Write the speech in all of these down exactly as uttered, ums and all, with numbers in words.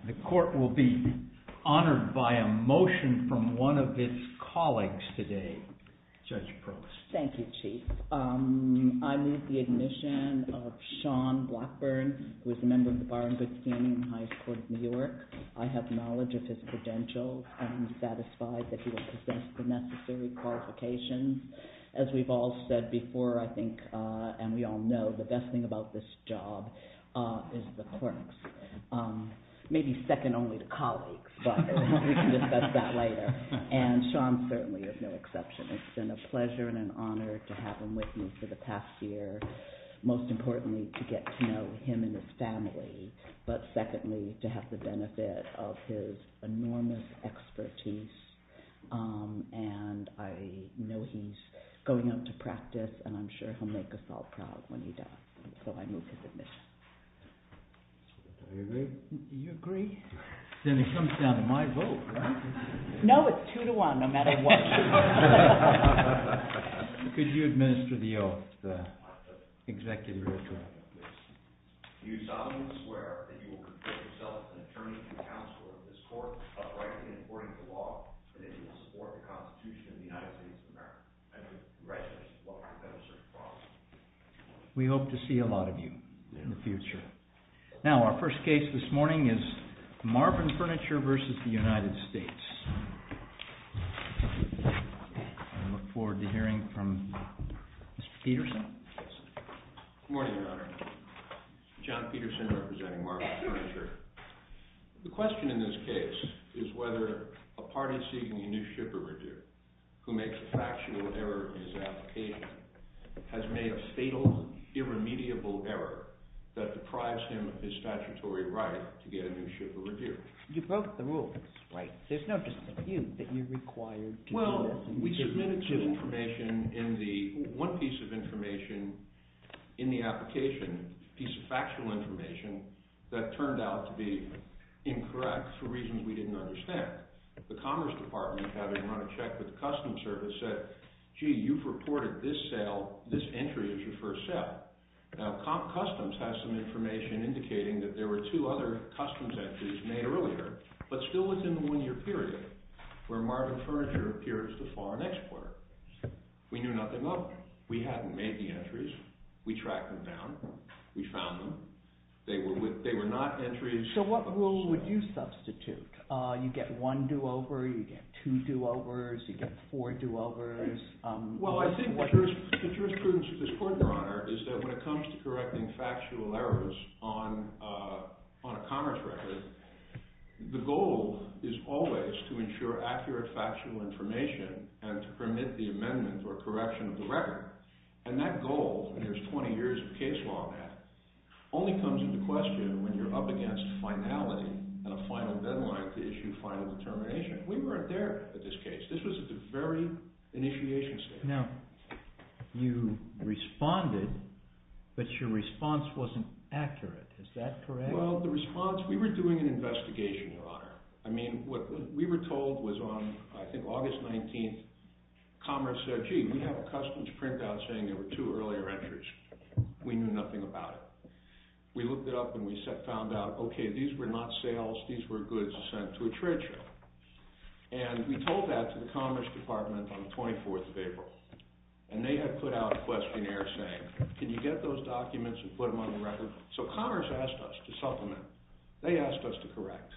The court will be honored by a motion from one of its colleagues today, Judge Probst. Thank you, Chief. Um, I move the admission of Sean Blackburn, who is a member of the Bar in Good Standing in the highest court of New York. I have knowledge of his credentials and I'm satisfied that he will possess the necessary qualifications. As we've all said before, I think, uh, and we all know, the best thing about this job uh, is the clerks. Um, maybe second only to colleagues, but we can discuss that later. And Sean certainly is no exception. It's been a pleasure and an honor to have him with me for the past year. Most importantly, to get to know him and his family, but secondly, to have the benefit of his enormous expertise. Um, and I know he's going out to practice, and I'm sure he'll make us all proud when he does. So I move his admission. You agree? You agree? Then it comes down to my vote, right? No, it's two to one, no matter what. Could you administer the oath, the executive ritual? Do you solemnly swear that you will comport yourself as an attorney and counsel of this court, uprightly and according to law, and that you will support the Constitution of the United States of America? And congratulations. Welcome to Federal Circuit Court. We hope to see a lot of you in the future. Now, our first case this morning is Marvin Furniture versus the United States. I look forward to hearing from Mister Peterson. Good morning, Your Honor. John Peterson representing Marvin Furniture. The question in this case is whether a party seeking a new shipper review who makes a factual error in his application has made a fatal, irremediable error that deprives him of his statutory right to get a new shipper review. You broke the rules, right? There's no dispute that you're required to well, do this. Well, we submitted some information in the, one piece of information in the application, piece of factual information that turned out to be incorrect for reasons we didn't understand. The Commerce Department, having run a check with the Customs Service, said, gee, you've reported this sale, this entry as your first sale. Now, Customs has some information indicating that there were two other customs entries made earlier, but still within the one-year period, where Marvin Furniture appears as the foreign exporter. We knew nothing of them. We hadn't made the entries. We tracked them down. We found them. They were with, they were not entries. So what rule would you substitute? Uh, you get one do-over, you get two do-overs, you get four do-overs. Um, well, I think the, juris, the jurisprudence of this court, Your Honor, is that when it comes to correcting factual errors on uh, on a commerce record, the goal is always to ensure accurate factual information and to permit the amendment or correction of the record. And that goal, and there's twenty years of case law on that, only comes into question when you're up against finality and a final deadline to issue final determination. We weren't there at this case. This was at the very initiation stage. Now, you responded, but your response wasn't accurate. Is that correct? Well, the response, we were doing an investigation, Your Honor. I mean, what we were told was on, I think, August nineteenth, Commerce said, gee, we have a customs printout saying there were two earlier entries. We knew nothing about it. We looked it up and we set, found out, okay, these were not sales, these were goods sent to a trade show. And we told that to the Commerce Department on the twenty-fourth of April. And they had put out a questionnaire saying, can you get those documents and put them on the record? So Commerce asked us to supplement. They asked us to correct.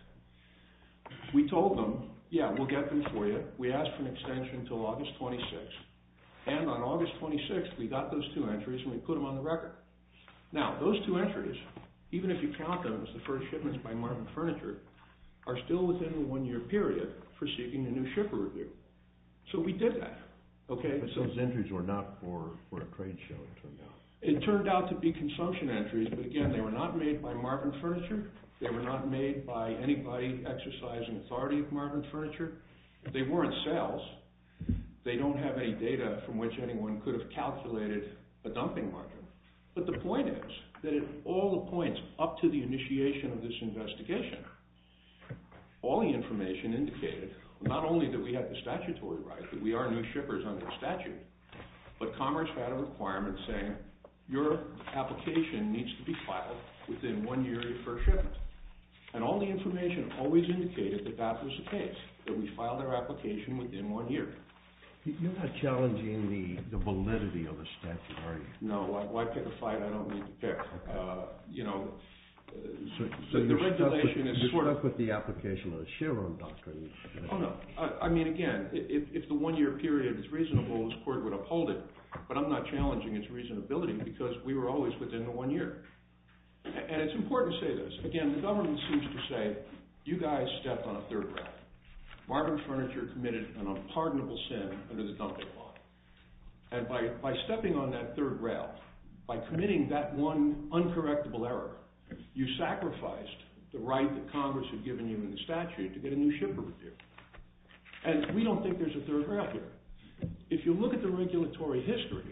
We told them, yeah, we'll get them for you. We asked for an extension until August twenty-sixth. And on August twenty-sixth, we got those two entries and we put them on the record. Now, those two entries, even if you count them as the first shipments by Marvin Furniture, are still within the one-year period for seeking a new shipper review. So we did that. Okay. But so those entries were not for, for a trade show, it turned out. It turned out to be consumption entries, but again, they were not made by Marvin Furniture. They were not made by anybody exercising authority of Marvin Furniture. They weren't sales. They don't have any data from which anyone could have calculated a dumping margin. But the point is that at all the points up to the initiation of this investigation, all the information indicated not only that we had the statutory right, that we are new shippers under the statute, but Commerce had a requirement saying your application needs to be filed within one year of your first shipment. And all the information always indicated that that was the case, that we filed our application within one year. You're not challenging the, the validity of the statute, are you? No, why, why pick a fight I don't need to pick? Uh, you know, uh, So, the, so the you're regulation stuck with, is you're sort of... stuck with the application of the Chevron doctrine. Oh, no. I, I mean, again, i- if, if the one-year period is reasonable, this court would uphold it. But I'm not challenging its reasonability because we were always within the one year. A- And it's important to say this. Again, the government seems to say, you guys stepped on a third rail. Marvin Furniture committed an unpardonable sin under the dumping law. And by, by stepping on that third rail, by committing that one uncorrectable error, you sacrificed the right that Congress had given you in the statute to get a new shipper review. And we don't think there's a third rail here. If you look at the regulatory history,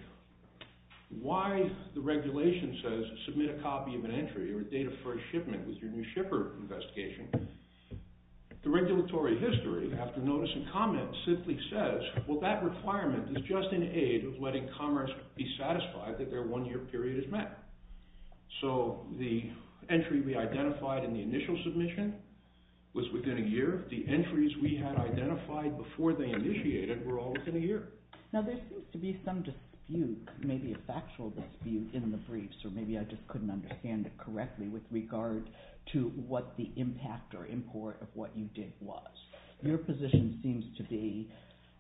why the regulation says submit a copy of an entry or a date of first shipment with your new shipper investigation, the regulatory history, after notice and comment, simply says, well, that requirement is just in aid of letting Commerce be satisfied that their one-year period is met. So the entry we identified in the initial submission was within a year. The entries we had identified before they initiated were all within a year. Now, there seems to be some dispute, maybe a factual dispute in the briefs, or maybe I just couldn't understand it correctly with regard to what the impact or import of what you did was. Your position seems to be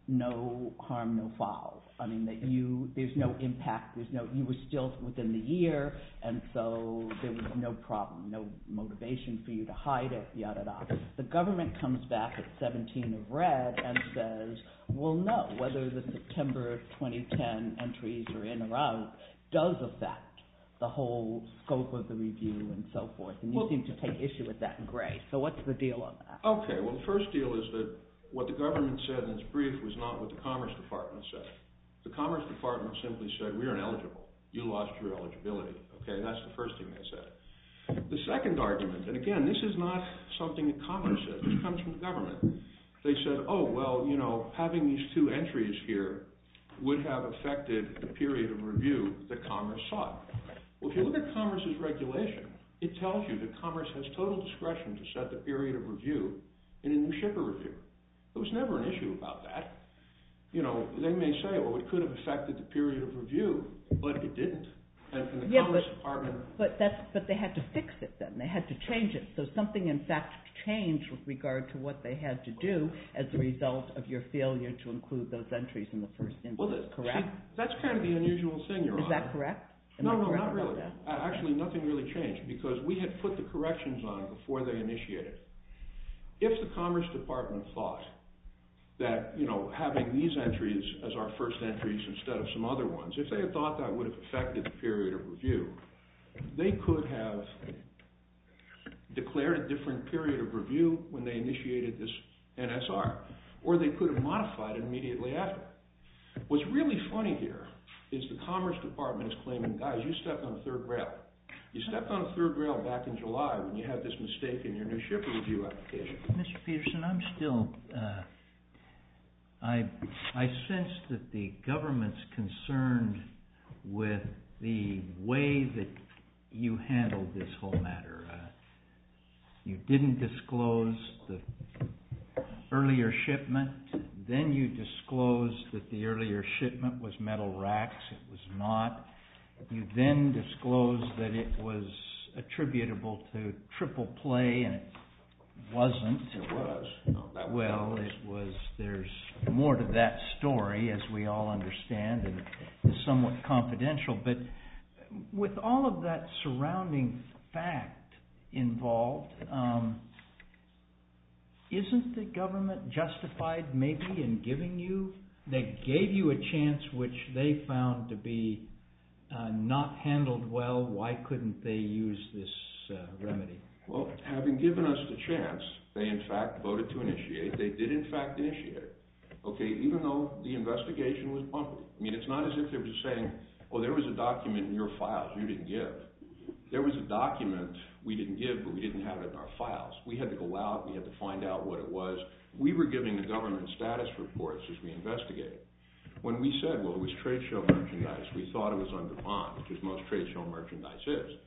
no harm, no foul. I mean, that you, there's no impact, there's no, you were still within the year, and so there was no problem, no motivation for you to hide it, yada, yada. The government comes back at seventeen of red and says, well, no, whether the September twenty ten entries are in or out does affect the whole scope of the review and so forth. And you Well, seem to take issue with that in gray. So what's the deal on that? Okay, well, the first deal is that what the government said in its brief was not what the Commerce Department said. The Commerce Department simply said, we're ineligible. You lost your eligibility. Okay, that's the first thing they said. The second argument, and again, this is not something that Commerce said. This comes from the government. They said, oh, well, you know, having these two entries here would have affected the period of review that Commerce sought. Well, if you look at Commerce's regulation, it tells you that Commerce has total discretion to set the period of review in a new shipper review. There was never an issue about that. You know, they may say, well, it could have affected the period of review, but it didn't. And, and the Yeah, Commerce but- Department... But that's but they had to fix it then. They had to change it. So something in fact changed with regard to what they had to do as a result of your failure to include those entries in the first instance. Well, that, correct? see, that's kind of the unusual thing, Your Is Honor. that correct? Am No, I no, correct not about really. that? Uh, Actually, nothing really changed because we had put the corrections on before they initiated. If the Commerce Department thought that, you know, having these entries as our first entries instead of some other ones, if they had thought that would have affected the period of review, they could have declared a different period of review when they initiated this N S R, or they could have modified it immediately after. What's really funny here is the Commerce Department is claiming, guys, you stepped on a third rail. You stepped on a third rail back in July when you had this mistake in your new shipper review application. Mister Peterson, I'm still, uh, I, I sense that the government's concerned with the way that you handled this whole matter. Uh, you didn't disclose the earlier shipment, then you disclosed that the earlier shipment was metal racks. It was not. You then disclosed that it was attributable to triple play, and it wasn't. It was. No, that was Well, that was. it was. There's more to that story, as we all understand, and it's somewhat confidential. But with all of that surrounding fact involved, um, isn't the government justified maybe in giving you, they gave you a chance which they found to be uh, not handled well? Why couldn't they use this uh, remedy? Well, having given us the chance, they in fact voted to initiate. They did in fact initiate it. Okay, even though the investigation was bumpy. I mean, it's not as if they were just saying, oh, there was a document in your files you didn't give. There was a document we didn't give, but we didn't have it in our files. We had to go out, we had to find out what it was. We were giving the government status reports as we investigated. When we said, well, it was trade show merchandise, we thought it was under bond, which is most trade show merchandise is.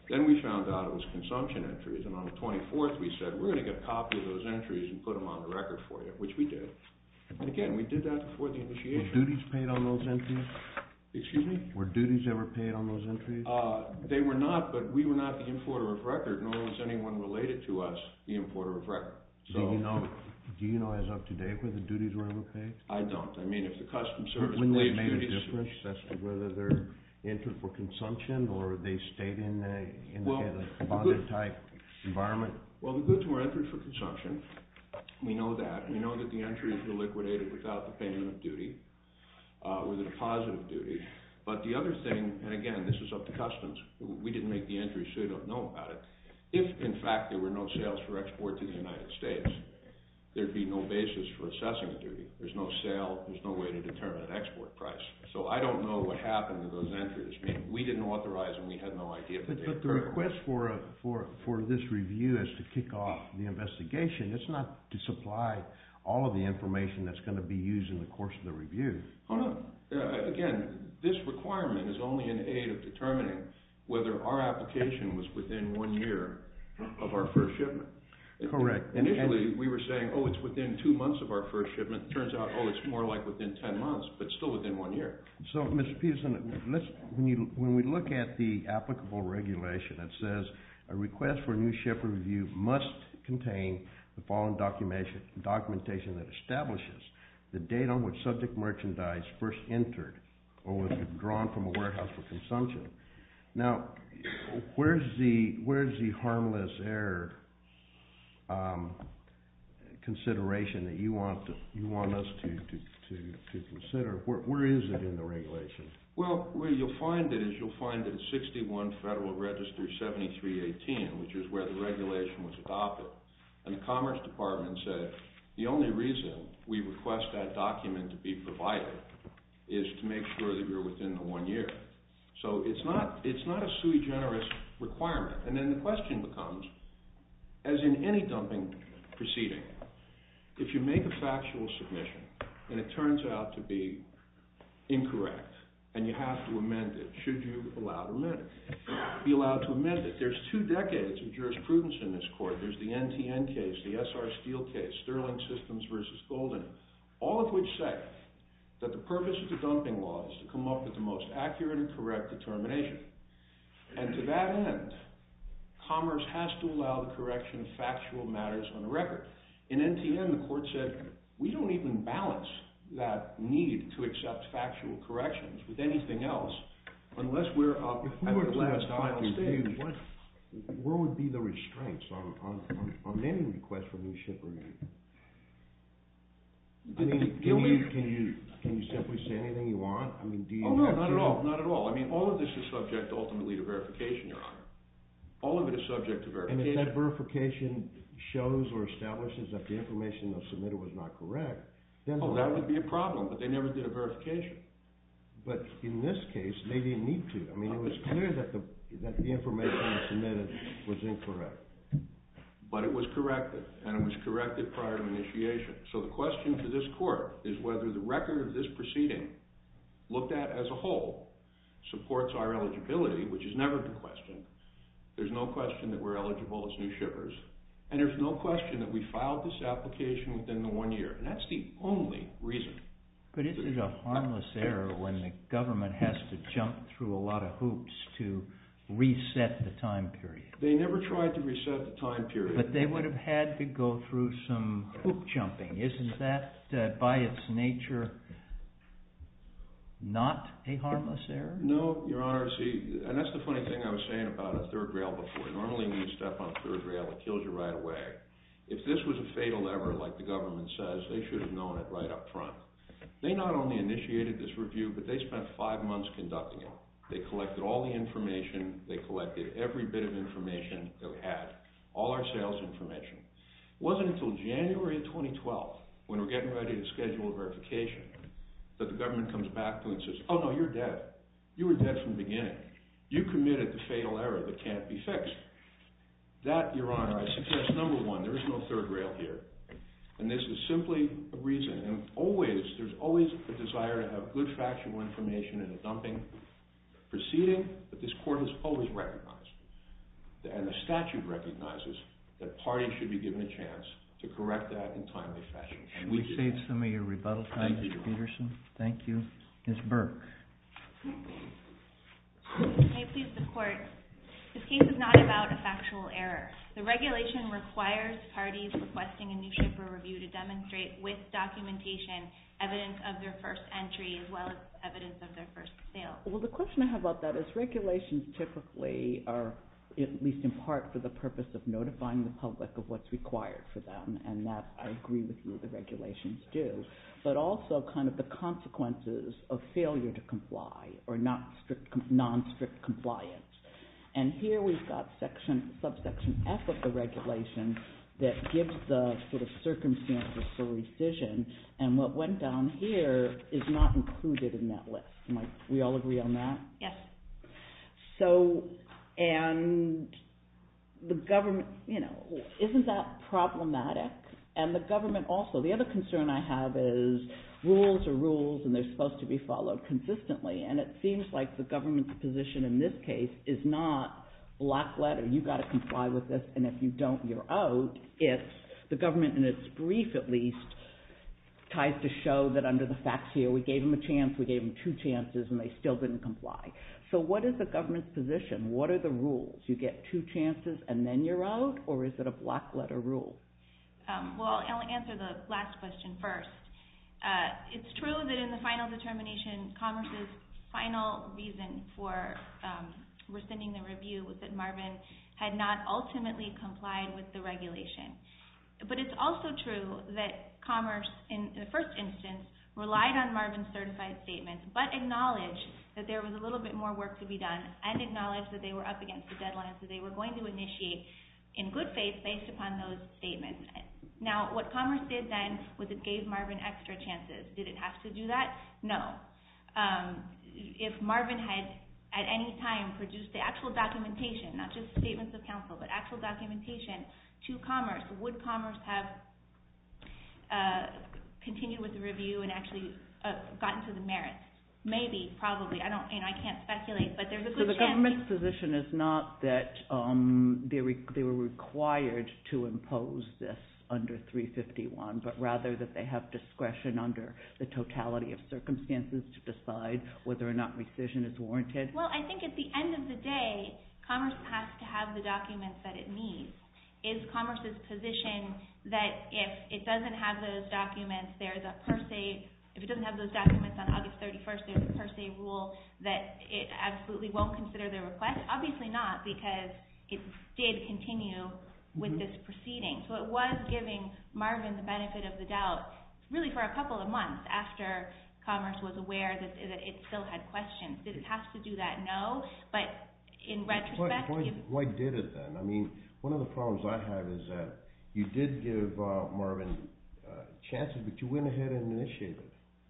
Then we found out it was consumption entries, and on the twenty-fourth we said, we're going to get a copy of those entries and put them on the record for you, which we did. And again, we did that before the initiation. Were duties paid on those entries? Excuse me? Were duties ever paid on those entries? Uh, they were not, but we were not the importer of record, nor was anyone related to us the importer of record. So, do you know? Do you know as of today whether the duties were ever paid? I don't. I mean, if the Customs Service Wouldn't that believes make a duties, difference as to whether they're entered for consumption or they stayed in a, in Well, a bonded type environment? well, the goods were entered for consumption. We know that. We know that the entries were liquidated without the payment of duty, uh, with a deposit of duty. But the other thing, and again, this is up to Customs. We didn't make the entries, so we don't know about it. If, in fact, there were no sales for export to the United States, there'd be no basis for assessing a duty. There's no sale. There's no way to determine an export price. So I don't know what happened to those entries. I mean, we didn't authorize them. We had no idea that But, they but the occurred. request for, a, for, for this review is to kick off the investigation. It's not to supply all of the information that's going to be used in the course of the review. Oh, no. Uh, again, this requirement is only in aid of determining whether our application was within one year of our first shipment. Correct. Initially, we were saying, oh, it's within two months of our first shipment. It turns out, oh, it's more like within ten months, but still within one year. So, Mister Peterson, let's, when, you, when we look at the applicable regulation, it says a request for a new shipper review must contain the following documentation, documentation that establishes the date on which subject merchandise first entered or was withdrawn from a warehouse for consumption. Now, where's the, where's the harmless error um, consideration that you want to, you want us to, to, to, to consider? Where, where is it in the regulation? Well, where you'll find it is you'll find it at sixty-one Federal Register seventy-three eighteen, which is where the regulation was adopted. And the Commerce Department said the only reason we request that document to be provided is to make sure that you're within the one year. So it's not, it's not a sui generis requirement. And then the question becomes, as in any dumping proceeding, if you make a factual submission and it turns out to be incorrect and you have to amend it, should you allow to amend it? Be allowed to amend it. There's two decades of jurisprudence in this court. There's the N T N case, the S R Steel case, Sterling Systems versus Golden, all of which say that the purpose of the dumping law is to come up with the most accurate and correct determination. And to that end, Commerce has to allow the correction of factual matters on the record. In N T N, the court said, we don't even balance that need to accept factual corrections with anything else unless we're up If we at were the to last adopt final review, stage. what, where would be the restraints on, on, on, on any request for new ship review? I mean, The can only- you, can you, can you simply say anything you want? I mean, do you Oh, no, have not to? at all, not at all. I mean, all of this is subject ultimately to verification, Your Honor. All of it is subject to And if verification. that verification shows or establishes that the information that was submitted was not correct, then. Oh, that would be a problem, but they never did a verification. But in this case, they didn't need to. I mean, it was clear that the, that the information submitted was incorrect. But it was corrected, and it was corrected prior to initiation. So the question to this court is whether the record of this proceeding, looked at as a whole, supports our eligibility, which has never been questioned. There's no question that we're eligible as new shippers. And there's no question that we filed this application within the one year. And that's the only reason. But is it a harmless error when the government has to jump through a lot of hoops to reset the time period? They never tried to reset the time period. But they would have had to go through some hoop jumping. Isn't that, uh, by its nature, not a harmless error? No, Your Honor, see, and that's the funny thing I was saying about a third rail before. Normally when you step on a third rail, it kills you right away. If this was a fatal error, like the government says, they should have known it right up front. They not only initiated this review, but they spent five months conducting it. They collected all the information. They collected every bit of information that we had, all our sales information. It wasn't until January of twenty twelve, when we're getting ready to schedule a verification, that the government comes back to and says, oh, no, you're dead. You were dead from the beginning. You committed the fatal error that can't be fixed. That, Your Honor, I suggest, number one, there is no third rail here. And this is simply a reason. And always, there's always a desire to have good factual information in a dumping proceeding, but this court has always recognized And the statute recognizes that parties should be given a chance to correct that in timely fashion. Should we save some of your rebuttal time, Mister Peterson? Thank you. Miz Burke. May it please the Court, this case is not about a factual error. The regulation requires parties requesting a new shipper review to demonstrate with documentation evidence of their first entry as well as evidence of their first sale. Well, the question I have about that is regulations typically are, at least in part, for the purpose of notifying the public of what's required for them, and that I agree with you, the regulations do, but also kind of the consequences of failure to comply or not strict, non-strict compliance. And here we've got section, subsection F of the regulation that gives the sort of circumstances for rescission, and what went down here is not included in that list. Am I, we all agree on that? Yes. So, and the government, you know, isn't that problematic? And the government also, the other concern I have is rules are rules and they're supposed to be followed consistently, and it seems like the government's position in this case is not black letter, you got to comply with this, and if you don't, you're out. It's the government, in its brief at least, tries to show that under the facts here, we gave them a chance, we gave them two chances, and they still didn't comply. So what is the government's position? What are the rules? You get two chances and then you're out, or is it a black letter rule? Um, well, I'll answer the last question first. Uh, it's true that in the final determination, Commerce's final reason for um, rescinding the review was that Marvin had not ultimately complied with the regulation. But it's also true that Commerce, in the first instance, relied on Marvin's certified statements, but acknowledged that there was a little bit more work to be done, and acknowledged that they were up against the deadline, so they were going to initiate in good faith based upon those statements. Now, what Commerce did then was it gave Marvin extra chances. Did it have to do that? No. Um, if Marvin had at any time produced the actual documentation, not just statements of counsel, but actual documentation to Commerce, would Commerce have uh, continued with the review and actually uh, gotten to the merits? Maybe, probably. I don't, you know, I can't speculate, but there's a good chance. So the government's position is not that um, they, re- they were required to impose this under three fifty-one, but rather that they have discretion under the totality of circumstances to decide whether or not rescission is warranted? Well, I think at the end of the day, Commerce has to have the documents that it needs. Is Commerce's position that if it doesn't have those documents, there's a per se, if it doesn't have those documents on August thirty-first, there's a per se rule that it absolutely won't consider their request? Obviously not, because it did continue with mm-hmm. this proceeding. So it was giving Marvin the benefit of the doubt really for a couple of months after Commerce was aware that, that it still had questions. Did it have to do that? No. But in retrospect... Why, why, why did it then? I mean, one of the problems I have is that you did give uh, Marvin uh, chances, but you went ahead and initiated.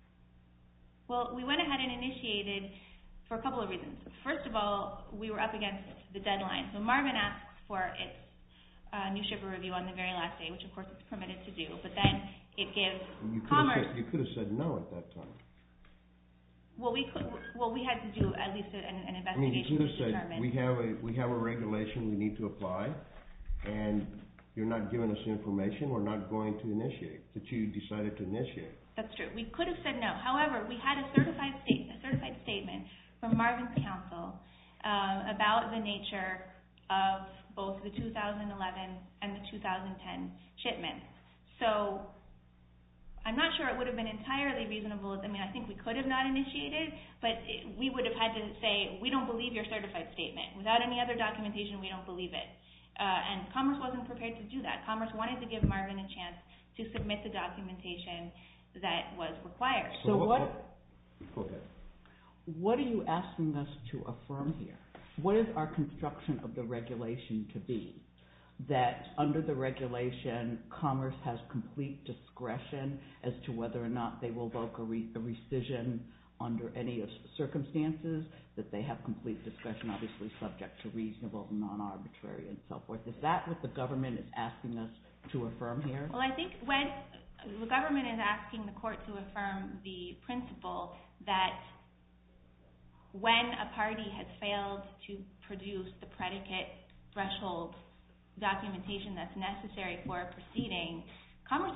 Well, we went ahead and initiated for a couple of reasons. First of all, we were up against the deadline. So Marvin asks for its uh, new shipper review on the very last day, which of course it's permitted to do, but then it gives you Commerce... Said, you could have said no at that time. Well, we could, well, we had to do at least an, an investigation I mean, you could have to said, determine... we have a we have a regulation we need to apply, and you're not giving us the information, we're not going to initiate, that you decided to initiate. That's true. We could have said no. However, we had a certified state, a certified statement from Marvin's counsel um, about the nature of both the two thousand eleven and the two thousand ten shipments. So I'm not sure it would have been entirely reasonable. I mean, I think we could have not initiated, but it, we would have had to say, we don't believe your certified statement. Without any other documentation, we don't believe it. Uh, and Commerce wasn't prepared to do that. Commerce wanted to give Marvin a chance to submit the documentation that was required. So what, Go ahead. What are you asking us to affirm here? What is our construction of the regulation to be? That under the regulation, Commerce has complete discretion as to whether or not they will invoke a, re- a rescission under any of circumstances, that they have complete discretion, obviously subject to reasonable, non-arbitrary, and so forth. Is that what the government is asking us to affirm here? Well, I think when the government is asking the court to affirm the principle that when a party has failed to produce the predicate threshold documentation that's necessary for a proceeding, Commerce,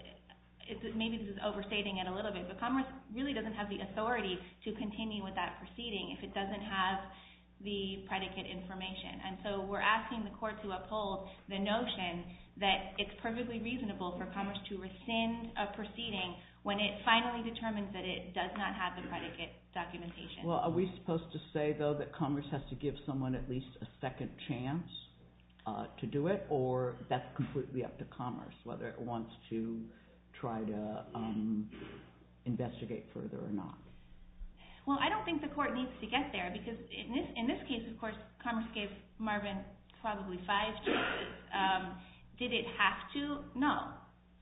it's, maybe this is overstating it a little bit, but Commerce really doesn't have the authority to continue with that proceeding if it doesn't have the predicate information. And so we're asking the court to uphold the notion that it's perfectly reasonable for Commerce to rescind a proceeding when it finally determines that it does not have the predicate documentation. Well, are we supposed to say, though, that Commerce has to give someone at least a second chance uh, to do it, or that's completely up to Commerce, whether it wants to try to um, investigate further or not? Well, I don't think the court needs to get there because in this in this case, of course, Commerce gave Marvin probably five chances. Um, did it have to? No.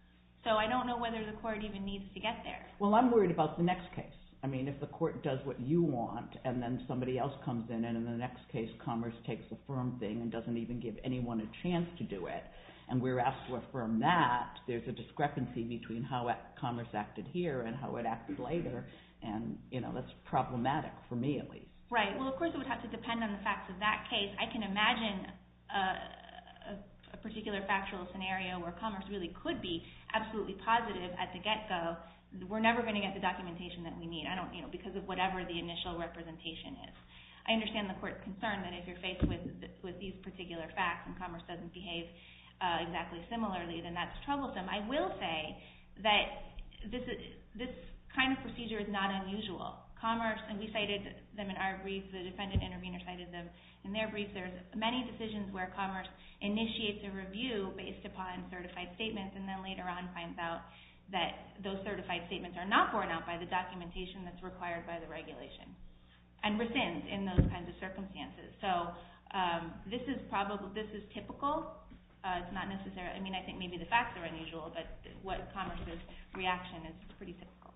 So I don't know whether the court even needs to get there. Well, I'm worried about the next case. I mean, if the court does what you want and then somebody else comes in and in the next case Commerce takes a firm thing and doesn't even give anyone a chance to do it, and we're asked to affirm that, there's a discrepancy between how Commerce acted here and how it acted later, and, you know, that's problematic for me at least. Right. Well, of course it would have to depend on the facts of that case. I can imagine a, a, a particular factual scenario where Commerce really could be absolutely positive at the get-go. We're never going to get the documentation that we need. I don't, you know, because of whatever the initial representation is. I understand the court's concern that if you're faced with with these particular facts and Commerce doesn't behave uh, exactly similarly, then that's troublesome. I will say that this is, this kind of procedure is not unusual. Commerce, and we cited them in our brief, the defendant intervener cited them in their brief, there's many decisions where Commerce initiates a review based upon certified statements and then later on finds out that those certified statements are not borne out by the documentation that's required by the regulation and rescinds in those kinds of circumstances. So um, this is probably, this is typical. Uh, it's not necessarily, I mean, I think maybe the facts are unusual, but what Commerce's reaction is pretty typical.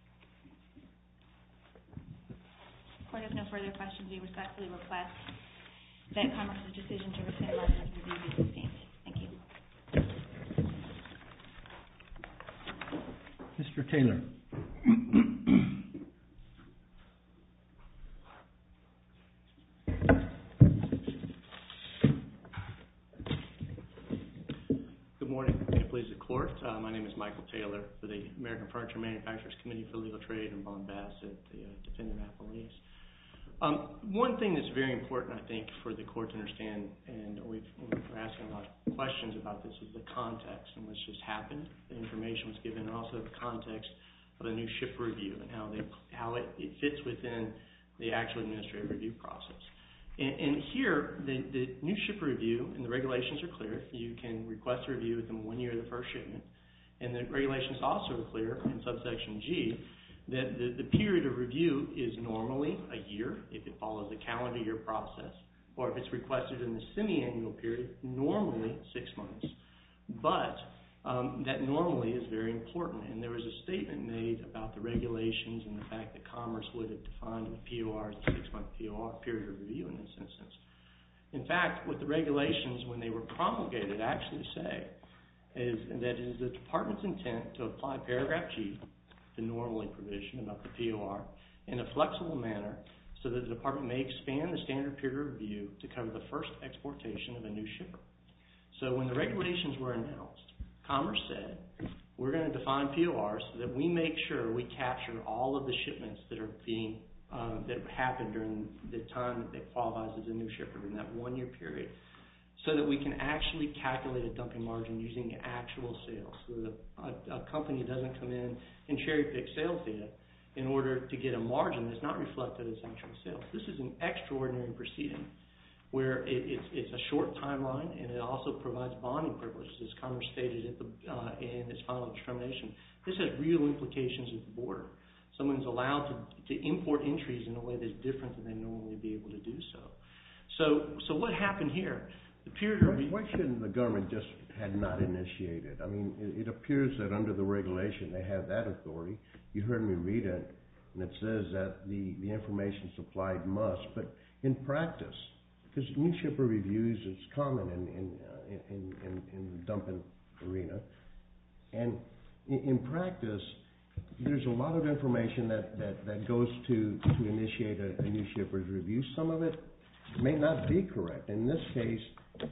If the court has no further questions, we respectfully request that Commerce's decision to rescind Marvin's review be sustained. Thank you. Mister Taylor. Good morning. May it please the court. Uh, my name is Michael Taylor for the American Furniture Manufacturers Committee for Legal Trade and Bond Bassett, the uh, defendant appellees. Um, one thing that's very important, I think, for the court to understand, and we've, we're asking a lot of questions about this, is the context in which this happened. The information was given, and also the context of the new shipper review and how they how it, it fits within the actual administrative review process. And, and here, the, the new shipper review and the regulations are clear. You can request a review within one year of the first shipment. And the regulations also are clear in subsection G that the, the period of review is normally a year if it follows the calendar year process, or if it's requested in the semi-annual period, normally six months. But um, that normally is very important, and there was a statement made about the regulations and the fact that Commerce would have defined the P O R as a six-month P O R, period of review in this instance. In fact, what the regulations, when they were promulgated, actually say is that it is the department's intent to apply paragraph G, the normally provision about the P O R, in a flexible manner so that the department may expand the standard period of review to cover the first exportation of a new shipper. So when the regulations were announced, Commerce said, we're going to define P O Rs so that we make sure we capture all of the shipments that are being, um, that happen during the time that qualifies as a new shipper in that one-year period, so that we can actually calculate a dumping margin using the actual sales, so that a, a company doesn't come in and cherry-pick sales data in order to get a margin that's not reflected as actual sales. This is an extraordinary proceeding where it, it's, it's a short timeline, and it also provides bonding privileges, as Commerce stated at the, uh, in its final determination. This has real implications at the border. Someone's allowed to, to import entries in a way that's different than they normally be able to do so. So, so what happened here? The period of why, why shouldn't the government just had not initiated? I mean, it, it appears that under the regulation they have that authority. You heard me read it, and it says that the, the information supplied must, but in practice, because new shipper reviews is common in in, uh, in in in the dumping arena, and in, in practice, there's a lot of information that, that, that goes to to initiate a, a new shipper's review. Some of it may not be correct. In this case,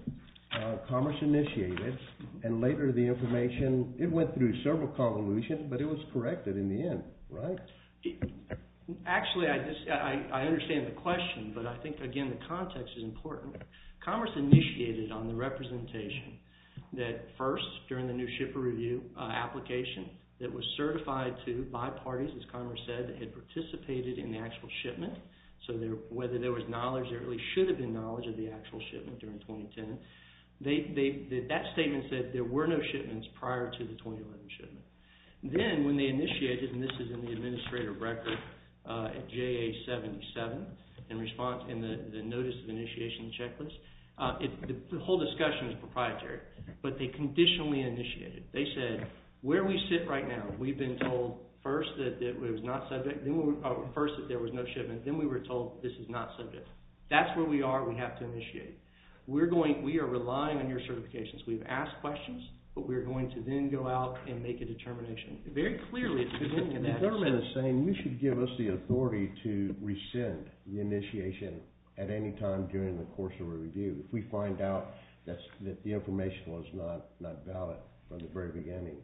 uh, Commerce initiated, and later the information, it went through several convolutions, but it was corrected in the end, right? Actually, I, just, I, I understand the question, but I think, again, the context is important. Commerce initiated on the representation that first, during the new shipper review uh, application, that was certified to by parties, as Commerce said, that had participated in the actual shipment. So there, whether there was knowledge, there really should have been knowledge of the actual shipment during twenty ten. They, they, they, that statement said there were no shipments prior to the twenty eleven shipment. Then when they initiated, and this is in the administrative record uh, at J A seventy-seven, in response in the, the notice of initiation checklist, uh, it, the, the whole discussion is proprietary, but they conditionally initiated. They said, where we sit right now, we've been told first that it was not subject, then we were, uh, first that there was no shipment, then we were told this is not subject. That's where we are, we have to initiate. We're going, we are relying on your certifications. We've asked questions, but we're going to then go out and make a determination. Very clearly at the beginning of that. The government is saying you should give us the authority to rescind the initiation at any time during the course of a review if we find out that's, that the information was not, not valid from the very beginning.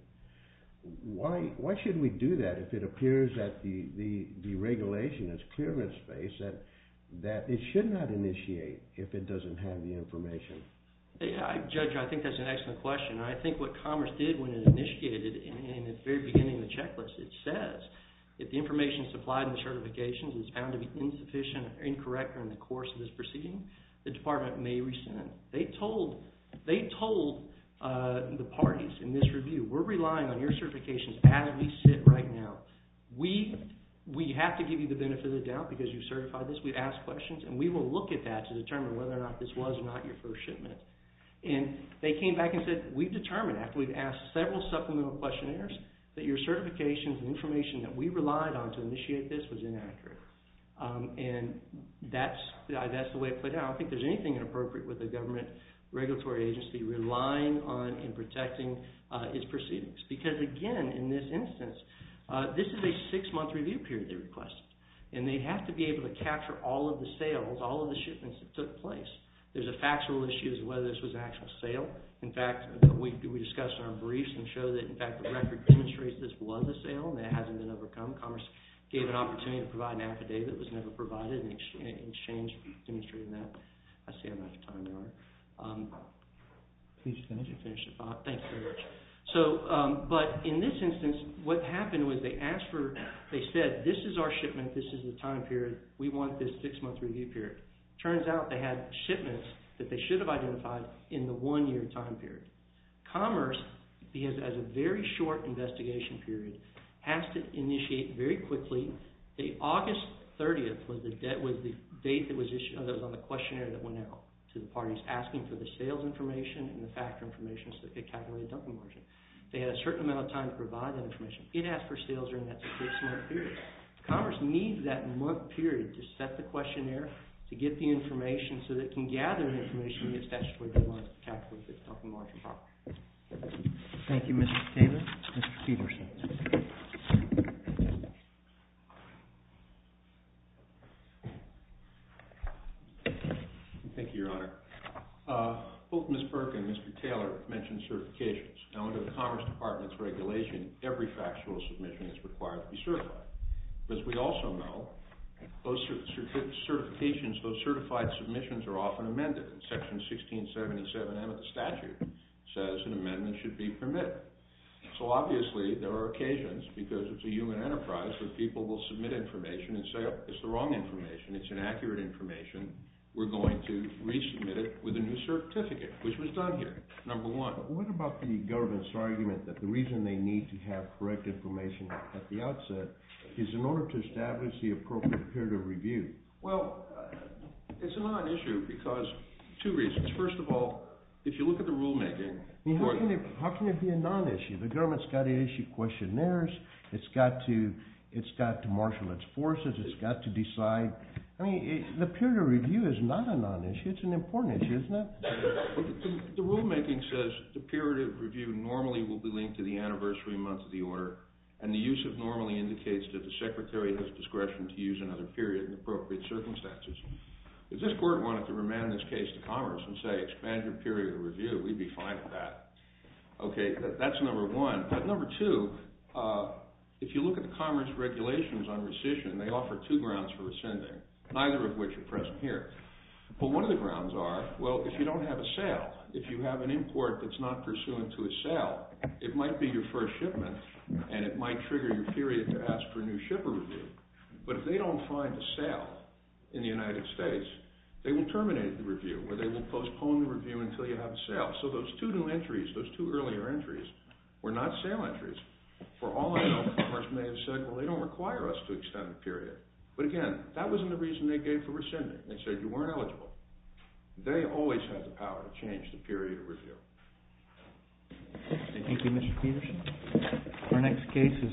Why why should we do that if it appears that the, the, the regulation is clear in its face that that it should not initiate if it doesn't have the information? I, Judge, I think that's an excellent question. I think what Commerce did when it initiated in, in the very beginning of the checklist, it says if the information supplied in the certifications is found to be insufficient or incorrect during the course of this proceeding, the department may rescind. They told they told Uh, the parties in this review, we're relying on your certifications as we sit right now. We we have to give you the benefit of the doubt because you certified this. We've asked questions, and we will look at that to determine whether or not this was or not your first shipment. And they came back and said, we've determined after we've asked several supplemental questionnaires that your certifications and information that we relied on to initiate this was inaccurate. Um, and that's that's the way it played out. I don't think there's anything inappropriate with the government regulatory agency relying on and protecting uh, its proceedings. Because again, in this instance, uh, this is a six-month review period they requested. And they have to be able to capture all of the sales, all of the shipments that took place. There's a factual issue as to whether this was an actual sale. In fact, we, we discussed in our briefs and show that, in fact, the record demonstrates this was a sale and that hasn't been overcome. Commerce gave an opportunity to provide an affidavit that was never provided, and in exchange demonstrating that. I see I'm out of time, Your Honor. Um, Please finish. Finish the thought. Thank you very much. So, um, but in this instance, what happened was they asked for, they said, this is our shipment, this is the time period, we want this six-month review period. Turns out they had shipments that they should have identified in the one-year time period. Commerce, because as a very short investigation period, has to initiate very quickly. The August thirtieth was the, de- was the date that was issued, that was on the questionnaire that went out to the parties asking for the sales information and the factor information so they could calculate a dumping margin. They had a certain amount of time to provide that information. It asked for sales during that six-month period. Commerce needs that month period to set the questionnaire, to get the information so that it can gather the information and get statutory deadlines to calculate the dumping margin properly. Thank you, Mister Taylor. Mister Peterson. Thank you, Your Honor. Uh, both Miz Burke and Mister Taylor mentioned certifications. Now, under the Commerce Department's regulation, every factual submission is required to be certified. But as we also know, those certi- certifications, those certified submissions are often amended. And Section sixteen seventy-seven M of the statute says an amendment should be permitted. So obviously, there are occasions, because it's a human enterprise, where people will submit information and say, oh, it's the wrong information, it's inaccurate information. We're going to resubmit it with a new certificate, which was done here, number one. What about the government's argument that the reason they need to have correct information at the outset is in order to establish the appropriate period of review? Well, uh, it's a non-issue because two reasons. First of all, if you look at the rulemaking... I mean, how, can it, how can it be a non-issue? The government's got to issue questionnaires. It's got to, it's got to marshal its forces. It's got to decide... I mean, it, the period of review is not a non-issue. It's an important issue, isn't it? Well, the, the, the rulemaking says the period of review normally will be linked to the anniversary month of the order, and the use of normally indicates that the Secretary has discretion to use another period in appropriate circumstances. If this court wanted to remand this case to Commerce and say, expand your period of review, we'd be fine with that. Okay, that, that's number one. But number two, uh, if you look at the Commerce regulations on rescission, they offer two grounds for rescinding, neither of which are present here. But one of the grounds are, well, if you don't have a sale, if you have an import that's not pursuant to a sale, it might be your first shipment, and it might trigger your period to ask for a new shipper review. But if they don't find a sale in the United States, they will terminate the review, or they will postpone the review until you have a sale. So those two new entries, those two earlier entries, were not sale entries. For all I know, Commerce may have said, well, they don't require us to extend the period. But again, that wasn't the reason they gave for rescinding. They said you weren't eligible. They always had the power to change the period of review. Thank you, Mister Peterson. Our next case is